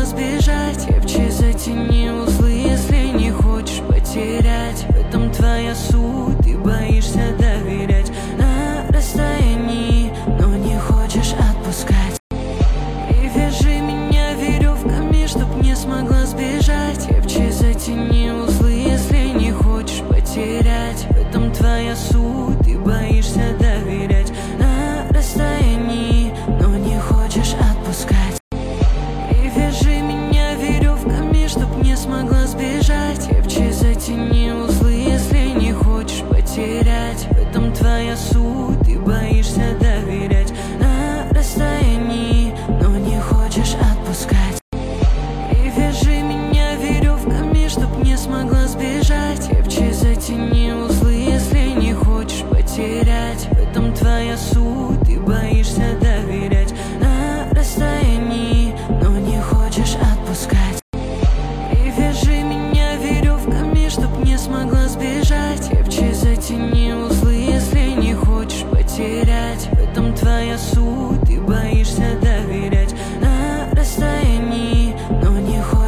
сбежать. Крепче затяни узлы, если не хочешь потерять. В этом твоя суть, ты боишься доверять. На расстоянии, но не хочешь отпускать. Привяжи меня веревками, чтоб не смогла сбежать. Крепче затяни узлы, если не хочешь потерять. В этом твоя суть, ты боишься доверять. На расстоянии, но не хочешь отпускать. Привяжи меня веревками, чтоб не смогла сбежать. Крепче затяни узлы, если не хочешь потерять. В этом твоя суть, ты боишься доверять. На расстоянии, но не хочешь отпускать. Привяжи меня веревками, чтоб не смогла сбежать. Крепче затяни узлы, если не хочешь потерять. В этом твоя суть, ты боишься доверять. На расстоянии, но не хочешь отпускать. Привяжи меня веревками, чтоб не смогла сбежать. Крепче затяни